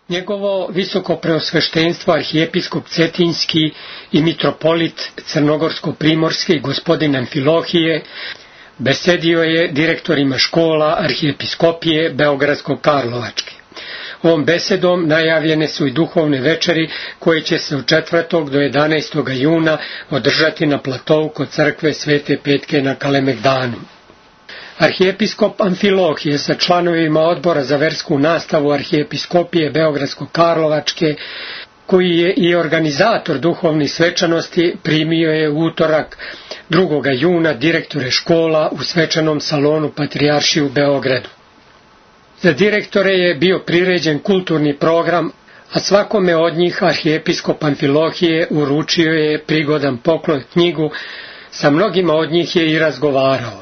Njegovo visoko preosveštenstvo arhijepiskop Cetinjski i mitropolit Crnogorsko-primorski gospodin Amfilohije besedio je direktorima škola arhijepiskopije Beogradsko-Karlovačke. Ovom besedom najavljene su i duhovne večeri koje će se od 4. do 11. juna održati na platovu kod crkve Svete Petke na Kalemegdanu. Arhijepiskop Amfilohije sa članovima odbora za versku nastavu arhijepiskopije Beogradsko-Karlovačke, koji je i organizator duhovnih svečanosti, primio je u utorak 2. juna direktore škola u svečanom salonu Patrijaršije u Beogradu. Za direktore je bio priređen kulturni program, a svakome od njih arhijepiskop Amfilohije uručio je prigodan poklon knjigu, sa mnogima od njih je i razgovarao.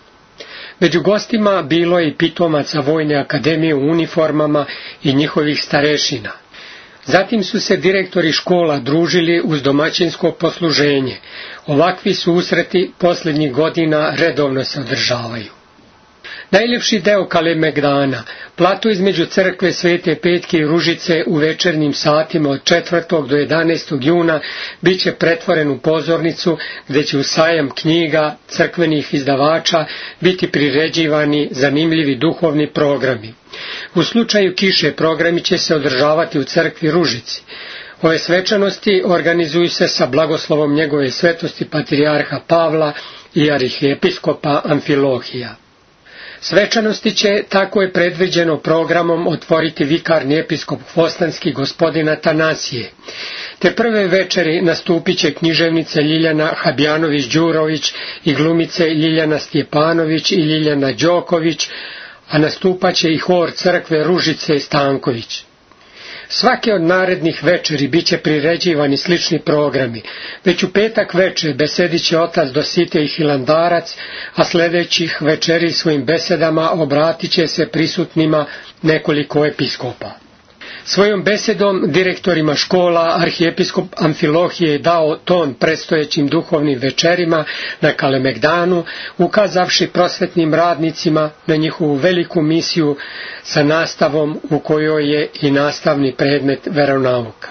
Među gostima bilo je i pitomaca Vojne akademije u uniformama i njihovih starešina. Zatim su se direktori škola družili uz domaćinsko posluženje. Ovakvi susreti posljednjih godina redovno se održavaju. Najljepši deo Kalemegdana, plato između crkve Svete Petke i Ružice u večernjim satima od 4. do 11. juna, bit će pretvoren u pozornicu gdje će u sajam knjiga crkvenih izdavača biti priređivani zanimljivi duhovni programi. U slučaju kiše programi će se održavati u crkvi Ružici. Ove svečanosti organizuju se sa blagoslovom njegove svetosti patrijarha Pavla i arhijepiskopa Amfilohija. Svečanosti će, tako je predviđeno programom, otvoriti vikarni episkop Hvostanski gospodin Atanasije. Te prve večeri nastupit će književnice Ljiljana Habjanović-Đurović i glumice Ljiljana Stjepanović i Ljiljana Đoković, a nastupat će i hor crkve Ružice Stanković. Svake od narednih večeri bit će priređivani slični programi. Već u petak večer besedit će otac Dositej Hilandarac, a sljedećih večeri svojim besedama obratit će se prisutnima nekoliko episkopa. Svojom besedom direktorima škola arhijepiskop Amfilohije je dao ton predstojećim duhovnim večerima na Kalemegdanu, ukazavši prosvetnim radnicima na njihovu veliku misiju sa nastavom u kojoj je i nastavni predmet veronauka.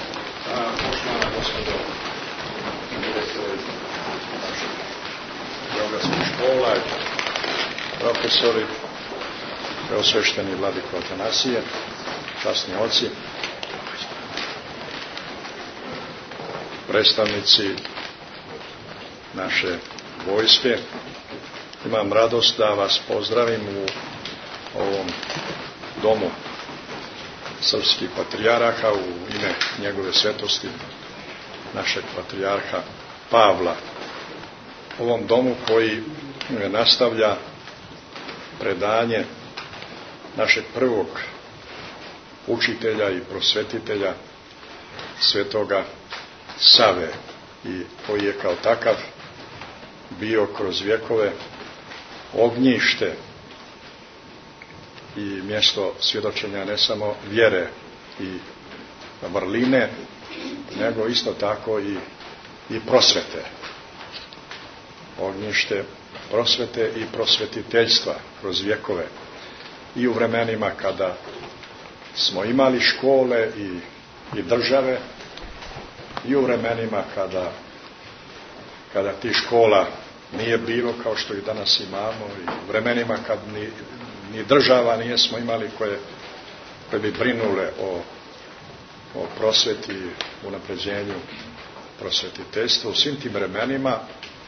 Poštovana gospodo, direktori beogradskih škola, profesori, preosvešteni vladiko Atanasije, časni oci, predstavnici naše vojske, imam radost da vas pozdravim u ovom domu srpskih patrijaraha u ime njegove svetosti našeg patrijarha Pavla. Ovom domu koji nastavlja predanje našeg prvog učitelja i prosvetitelja svetoga Save, i koji je kao takav bio kroz vjekove ognjište i mjesto svjedočenja ne samo vjere i vrline, nego isto tako i prosvete. Ognjište prosvete i prosvetiteljstva kroz vjekove. I u vremenima kada smo imali škole i države, i u vremenima kada ti škola nije bilo kao što ih danas imamo, i u vremenima kad ni država nijesmo imali koje bi brinule o prosveti i unapređenju prosvetiteljstva. U svim tim vremenima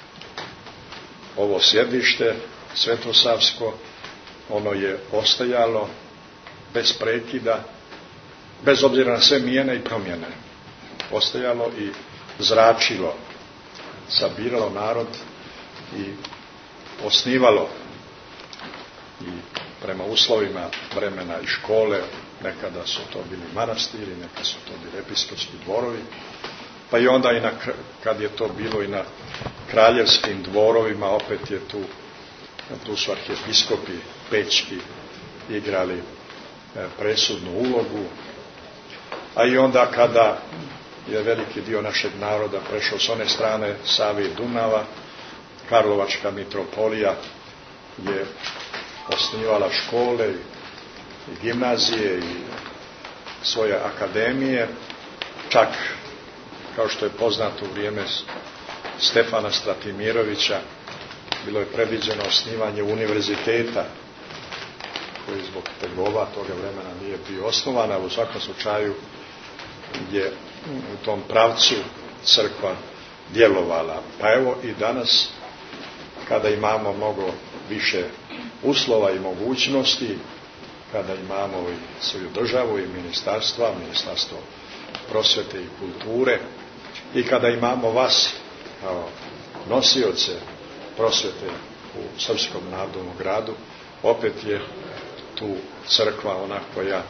ovo sjedište svetosavsko, ono je ostajalo bez prekida, bez obzira na sve mijene i promjene. Ostajalo i zračilo, sabiralo narod i osnivalo, i prema uslovima vremena i škole, nekada su to bili manastiri, nekada su to bili episkopski dvorovi, pa i onda kad je to bilo i na kraljevskim dvorovima, opet je tu su arhijepiskopi pećki igrali presudnu ulogu. A i onda kada je veliki dio našeg naroda prešao s one strane Save i Dunava, Karlovačka mitropolija je osnivala škole i gimnazije svoje akademije, čak kao što je poznato u vrijeme Stefana Stratimirovića bilo je predviđeno osnivanje univerziteta koji zbog tegoba toga vremena nije bio osnovan, ali u svakom slučaju je u tom pravcu crkva djelovala. Pa evo i danas, kada imamo mnogo više uslova i mogućnosti, kada imamo i svoju državu i ministarstvo prosvjete i kulture, i kada imamo vas kao nosioce prosvjete u Srpskom narodnom gradu, opet je tu crkva ona koja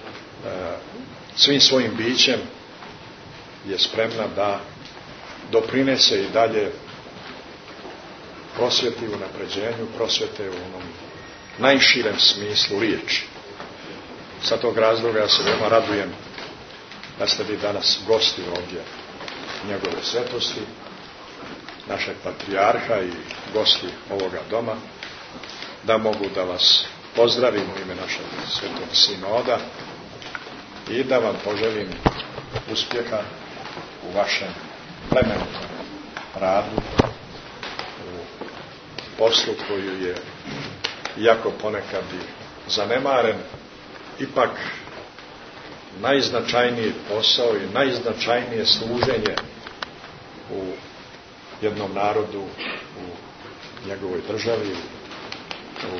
svim svojim bićem je spremna da doprinese i dalje prosvjeti u napređenju, prosvjete u onom najširem smislu riječi. Sa tog razloga ja se veoma radujem da ste vi danas gosti ovdje njegove svetosti, našeg patrijarha i gosti ovoga doma, da mogu da vas pozdravim u ime našeg svetog sinoda i da vam poželim uspjeha u vašem plemenitom radu, u poslu koju je, iako ponekad i zanemaren, ipak najznačajniji posao i najznačajnije služenje u jednom narodu, u njegovoj državi, u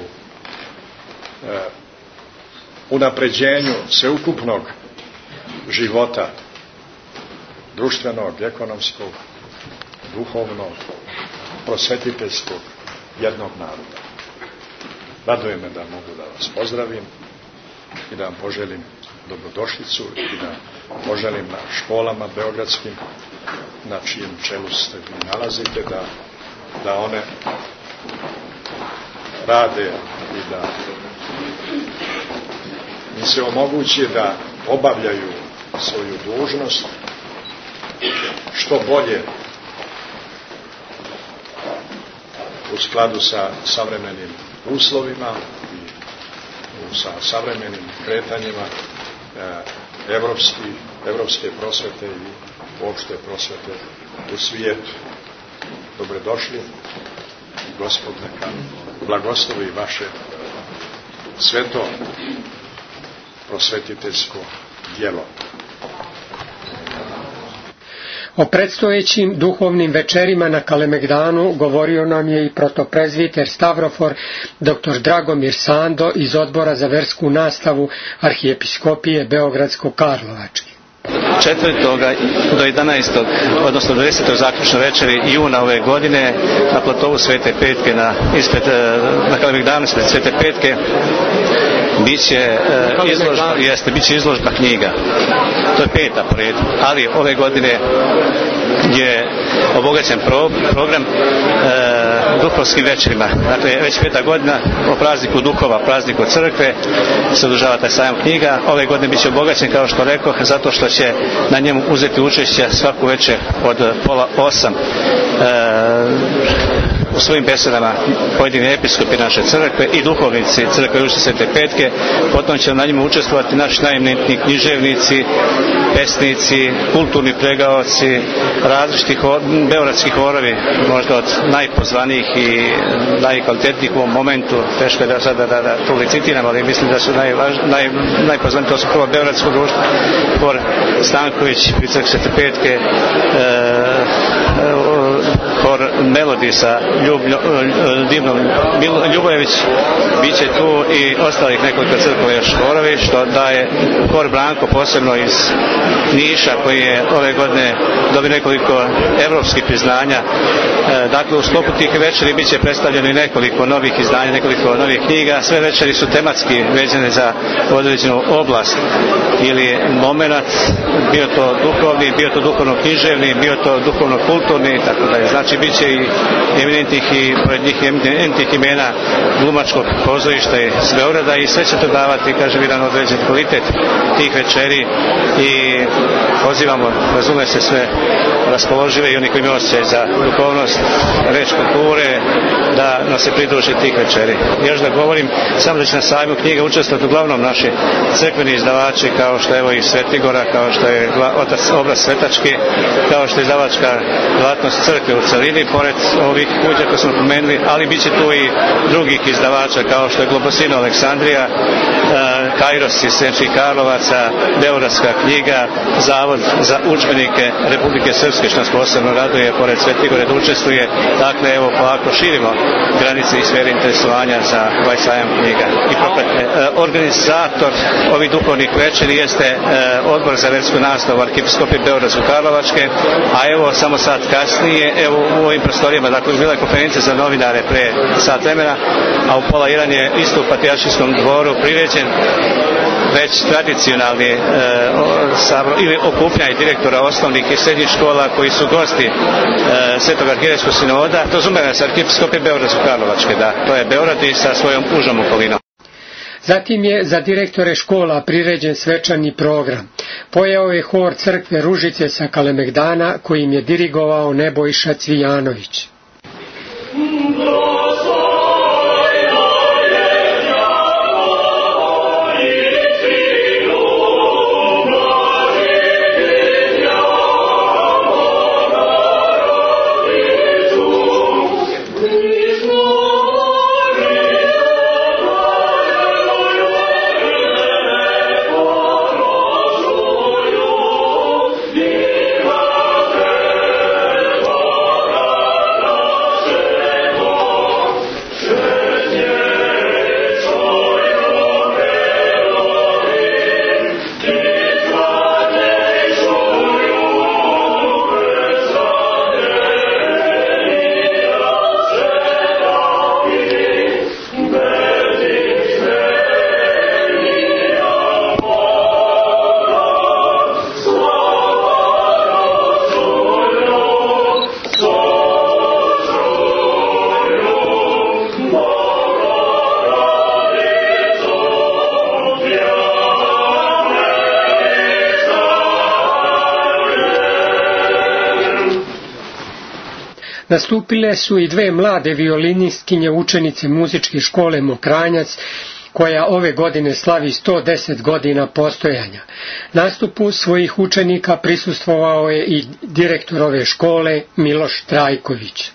unapređenju sveukupnog života, društvenog, ekonomskog, duhovnog, prosvetiteljskog jednog naroda. Raduje me da mogu da vas pozdravim i da vam poželim dobrodošlicu i da poželim na školama beogradskim, na čijem čelu se vi nalazite, da one rade i da im se omogući da obavljaju svoju dužnost što bolje u skladu sa savremenim uslovima i sa savremenim kretanjima evropske prosvete i uopšte prosvete u svijetu. Dobrodošli, Gospod neka blagoslovi vaše sveto prosvetiteljsko djelo. O predstojećim duhovnim večerima na Kalemegdanu govorio nam je i protoprezviter Stavrofor dr. Dragomir Sando iz Odbora za versku nastavu Arhijepiskopije Beogradsko-Karlovačke. 4. do 11. odnosno 10. zaključno večeri juna ove godine na platovu Svete Petke na Kalemegdanu ispred Svete Petke biće izložba knjiga. To je 5. po redu, ali ove godine je obogaćen program duhovskim večerima. Dakle, već 5. godina o prazniku duhova, prazniku crkve se održava taj sajam knjiga. Ove godine biće obogaćen, kao što rekoh, zato što će na njemu uzeti učešće svaku večer od 7:30 u svojim besedama pojedini episkopi naše crkve i duhovnici crkve Ružice Svete Petke. Potom će na njemu učestvovati naši najeminentni književnici, pesnici, kulturni pregaoci, različiti beogradski horovi, možda od najpozvanijih i najkvalitetnijih u ovom momentu. Teško je da sada da to licitiram, ali mislim da su najpozvaniji. To su prvo beogradsko društvo, hor Stanković pri crkvi Svete Petke, hor Melodi sa Divnom Ljubojević, bit će tu i ostalih nekoliko crkava još horovi, što daje hor Branko posebno iz Niša, koji je ove godine dobio nekoliko evropskih priznanja. Dakle, u sklopu tih večeri bit će predstavljeno i nekoliko novih izdanja, nekoliko novih knjiga. Sve večeri su tematski vezane za određenu oblast ili momenat, bio to duhovni, bio to duhovno-književni, bio to duhovno-kulturni, tako da je. Znači, bit će i eminentni eminentnih i pored njih eminentnih imena glumačkog pozorišta iz Beograda i sve će to davati, kažem, jedan određen kvalitet tih večeri i pozivamo, razume se, sve raspoložive i oni koji imaju osjećaj za duhovnost, reč kulture, da nas se pridruži tih večeri. Još da govorim, samo da će na sajmu knjiga učestvati uglavnom naši crkveni izdavači, kao što je evo iz Svetigora, kao što je otac Obraz Svetački, kao što je izdavačka djelatnost crkve u celini, pored ovih kuća koje smo pomenuli, ali bit će tu i drugih izdavača, kao što je Globosino Aleksandrija, Kairos iz Sremskih Karlovaca, Beogradska knjiga, Zavod za udžbenike Republike Srpske, što nas posebno raduje, pored Svetigore da učestvuje. Dakle, evo, polako širimo granice i sfere interesovanja za ovaj sajam knjiga. Organizator ovih duhovnih večeri jeste Odbor za versku nastavu Arhijepiskopije Beogradsko-Karlovačke, a evo samo sat kasnije, evo u ovim prostorijama, dakle, bila je konferencija za novinare pre sat vremena, a u 12:30 je isto u Patrijaršijskom dvoru priređen već tradicionalni ili okupljanje direktora osnovnih i srednjih škola koji su gosti Svetog arhijerejskog sinoda. Razumijemo se Arhijepiskopije Beogradsko-Karlovačke, da, to je Beograd i sa svojom užom okolinom. Zatim je za direktore škola priređen svečani program. Pojeo je hor crkve Ružice sa Kalemegdana kojim je dirigovao Nebojša Cvijanović. Nastupile su i dve mlade violinistkinje učenice muzičke škole Mokranjac, koja ove godine slavi 110 godina postojanja. Nastupu svojih učenika prisustvovao je i direktor ove škole Miloš Trajković.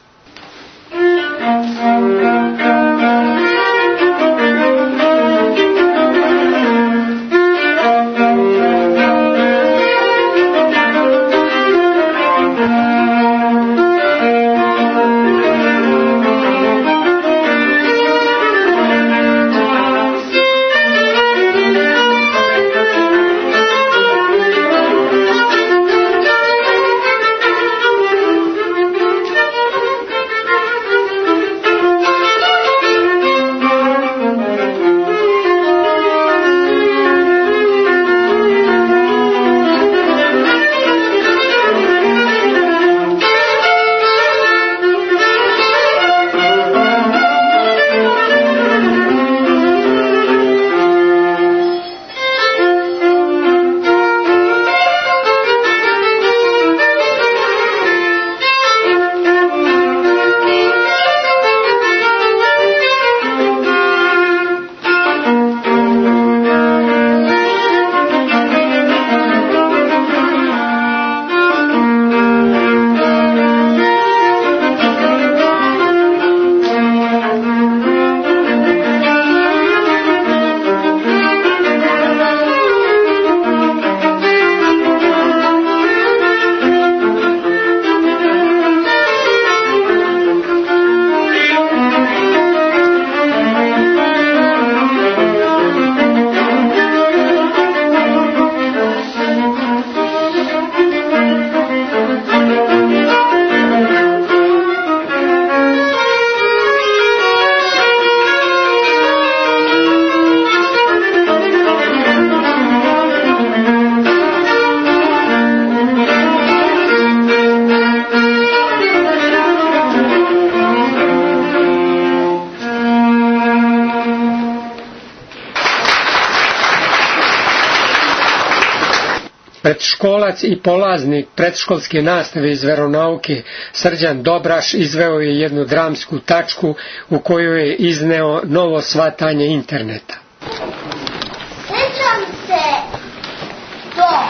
Predškolac i polaznik predškolske nastave iz veronauke Srđan Dobraš izveo je jednu dramsku tačku u kojoj je izneo novo shvatanje interneta. Sećam se tog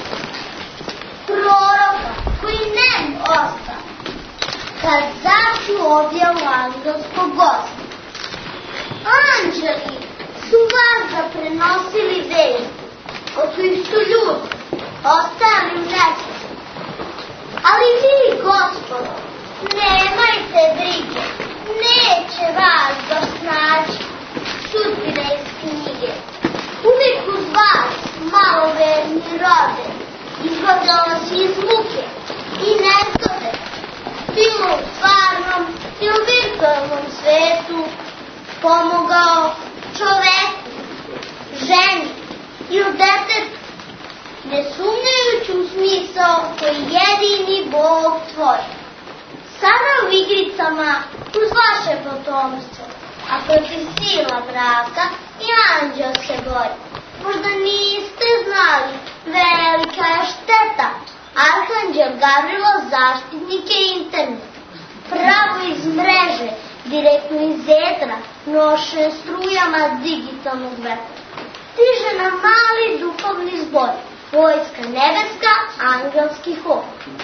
proroka koji nem ostao kad začu objavu angelskog gosta. Anđeli su vas prenosili vesti od kojih su ljudi ostali u nesvesti. Ali vi, Gospodo, nemajte brige, neće vas baš naći sudbina iz knjige. Uvijek uz vas, maloverni rode, izvadao vas iz muke i nestote, bilo u stvarnom i u virtualnom svetu, pomogao čoveku, ženi i u detetu, ne sumnjajući u smisao koji jedini Bog tvori. Sada u igricama uz vaše potomstvo, a protiv sila mraka i anđeo se bori. Možda niste znali, velika je šteta. Arhanđel Gavrilo zaštitnik je interneta. Pravo iz mreže, direktno iz etra, noše strujama digitalnog vetra. Stiže nam mali duhovni zbor, vojska nebeska, angelski hor.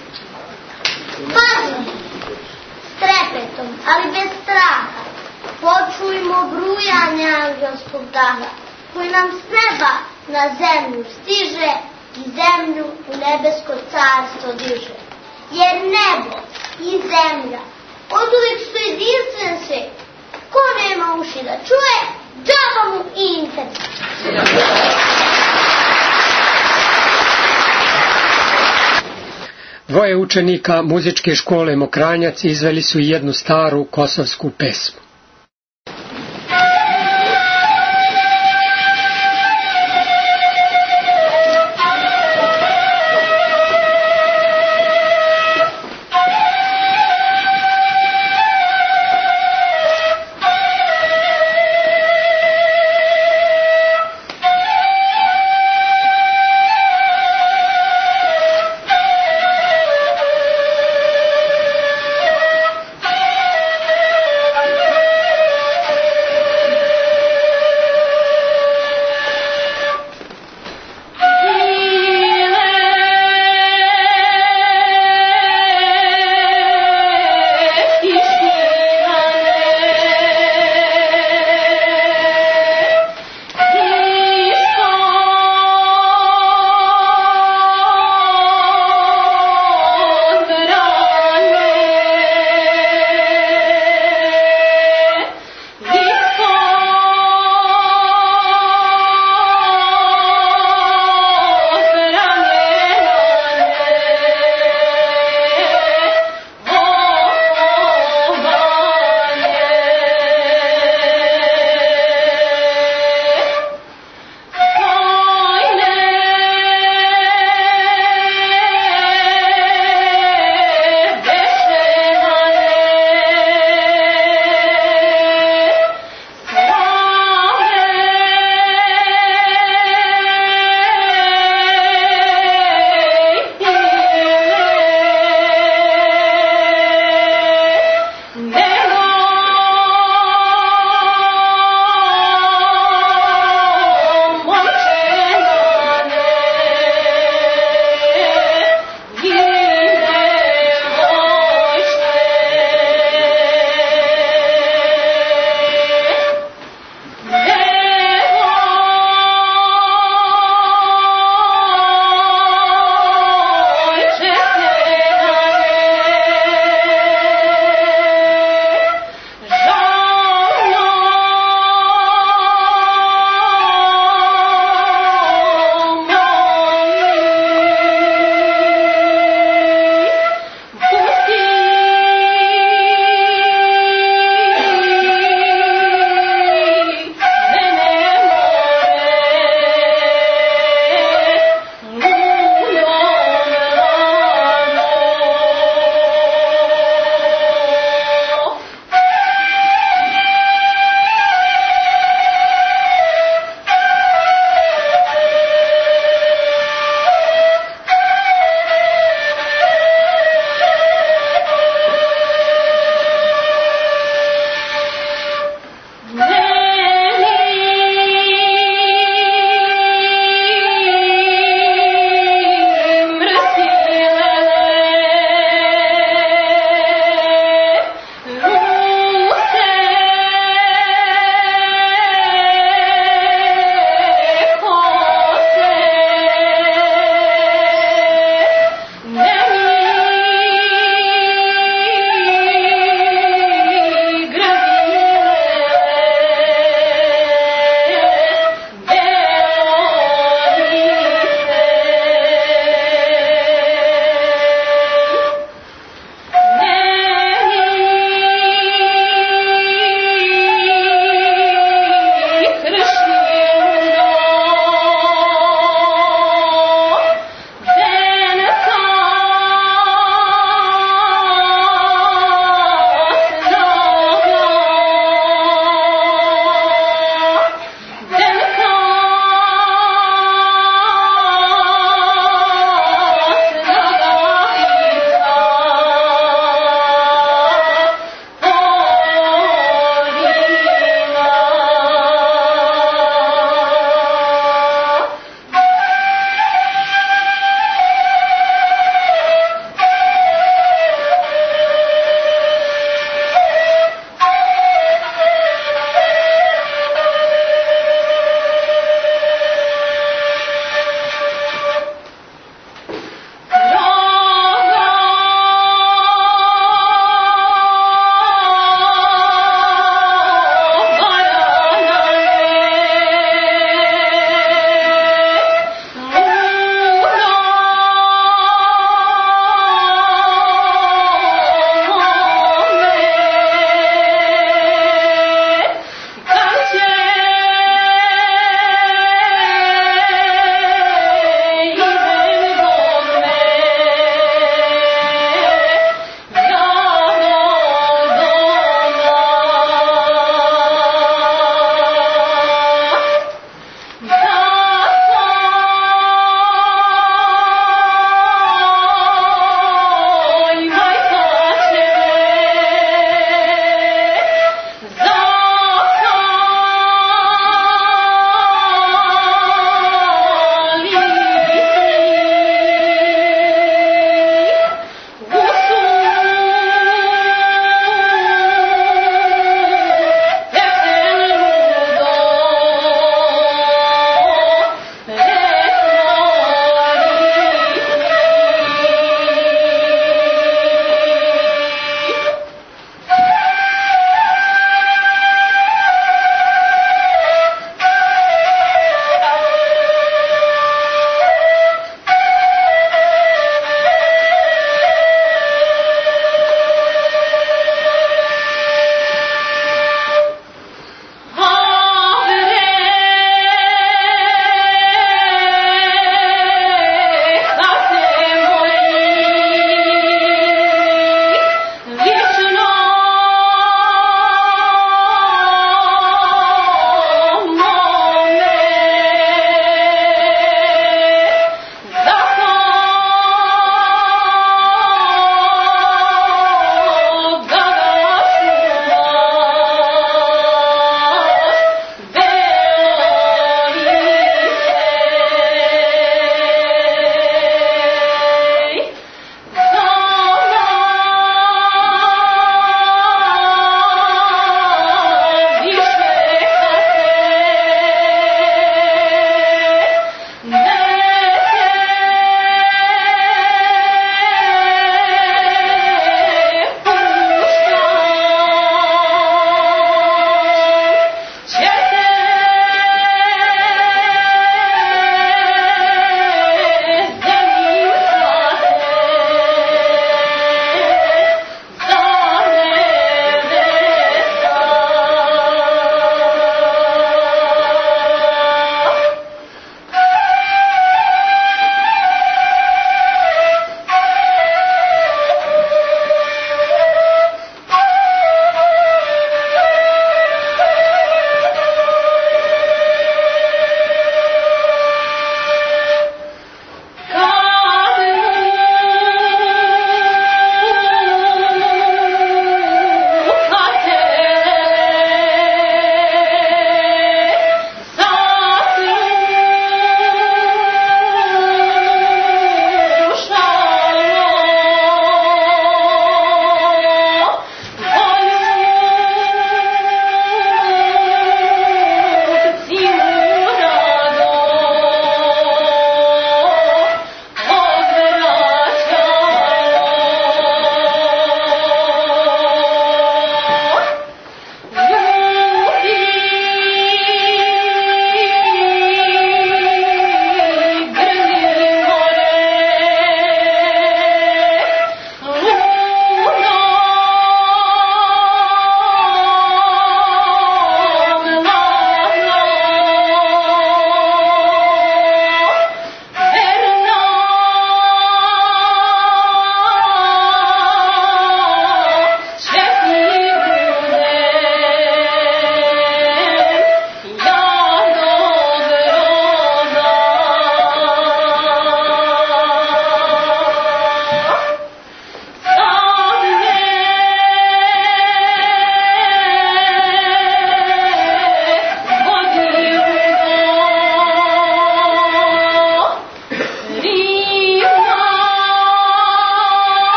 Pazimo, s trepetom, ali bez straha, počujmo brujanje angelskog daha, koji nam s neba na zemlju stiže i zemlju u nebesko carstvo diže. Jer nebo i zemlja od uvijek su jedinstven svet. Ko nema uši da čuje, džaba mu i internet. Dvoje učenika muzičke škole Mokranjac izveli su jednu staru kosovsku pesmu.